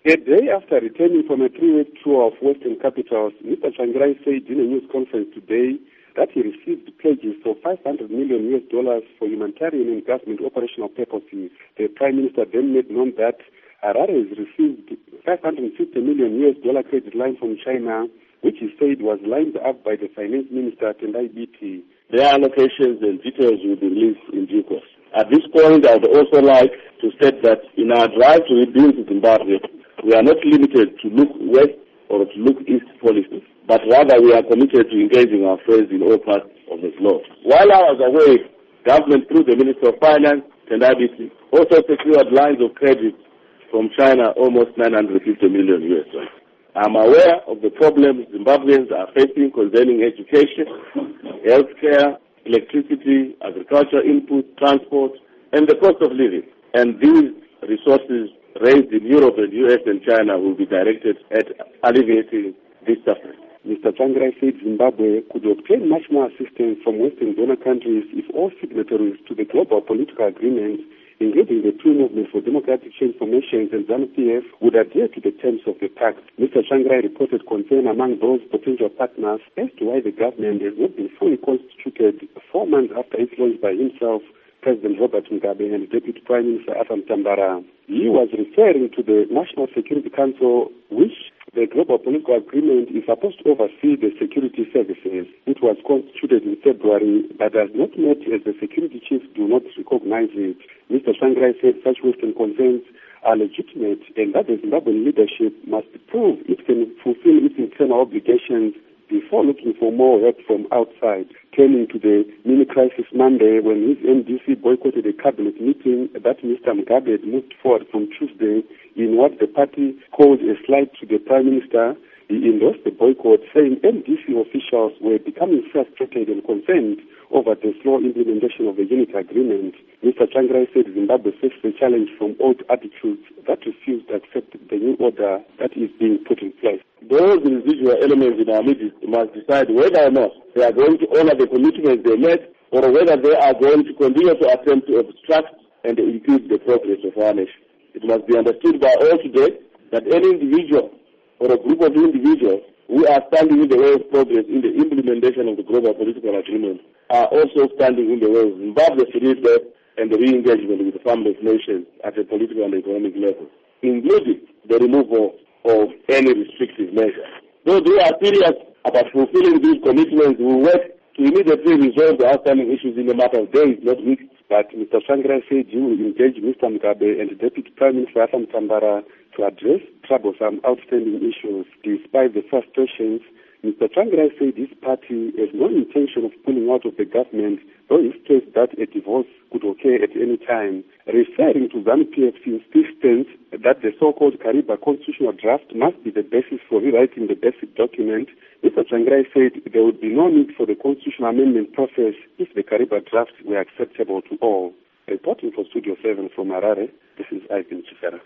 A day after returning from a 3-week tour of Western capitals, Mr. Tsvangirai said in a news conference today that he received pledges for $500 million for humanitarian and government operational purposes. The Prime Minister then made known that Harare has received $550 million credit line from China, which he said was lined up by the Finance Minister Tendai Biti. Their allocations and details will be released in due course. At this point, I would also like to state that in our drive to rebuild Zimbabwe, we are not limited to look west or to look east policies, but rather we are committed to engaging our friends in all parts of the globe. While I was away, government through the Minister of Finance, Tendai Biti, also secured lines of credit from China, almost $950 million. I'm aware of the problems Zimbabweans are facing concerning education, healthcare, electricity, agriculture input, transport, and the cost of living. And these resources raised in Europe and US and China will be directed at alleviating this suffering. Mr. Tsvangirai said Zimbabwe could obtain much more assistance from Western donor countries if all signatories to the global political agreement, including the two movements for democratic transformations and ZANU-PF, would adhere to the terms of the pact. Mr. Tsvangirai reported concern among those potential partners as to why the government has not been fully constituted 4 months after its launch by himself, President Robert Mugabe, and Deputy Prime Minister Arthur Mutambara. He was referring to the National Security Council, which the global political agreement is supposed to oversee the security services. It was constituted in February, but has not met as the security chiefs do not recognize it. Mr. Tsvangirai said such Western concerns are legitimate and that the Zimbabwean leadership must prove it can fulfill its internal obligations before looking for more help from outside. Turning to the mini-crisis Monday, when his MDC boycotted a cabinet meeting that Mr. Mugabe had moved forward from Tuesday in what the party called a slight to the Prime Minister, he endorsed the boycott, saying MDC officials were becoming frustrated and concerned over the slow implementation of the unity agreement. Mr. Tsvangirai said Zimbabwe faces a challenge from old attitudes that refuse to accept the new order that is being put in place. Those residual elements in our midst must decide whether or not they are going to honor the commitments they made or whether they are going to continue to attempt to obstruct and impede the progress of our nation. It must be understood by all today that any individual or a group of individuals who are standing in the way of progress in the implementation of the global political agreement are also standing in the way of Zimbabwe's rebirth and the re-engagement with the family of nations at a political and economic level, including the removal of any restrictive measures. Those who are serious about fulfilling these commitments will work to immediately resolve the outstanding issues in a matter of days, not weeks. But Mr. Tsvangirai said he will engage Mr. Mugabe and Deputy Prime Minister Arthur Mutambara to address troublesome outstanding issues. Despite the frustrations, Mr. Tsvangirai said his party has no intention of pulling out of the government, though he stressed that a divorce could occur at any time. Referring to ZANU-PF's insistence that the so-called Kariba constitutional draft must be the basis for rewriting the basic document, Mr. Tsvangirai said there would be no need for the constitutional amendment process if the Kariba draft were acceptable to all. Reporting for Studio 7 from Harare, this is Ivan Chifera.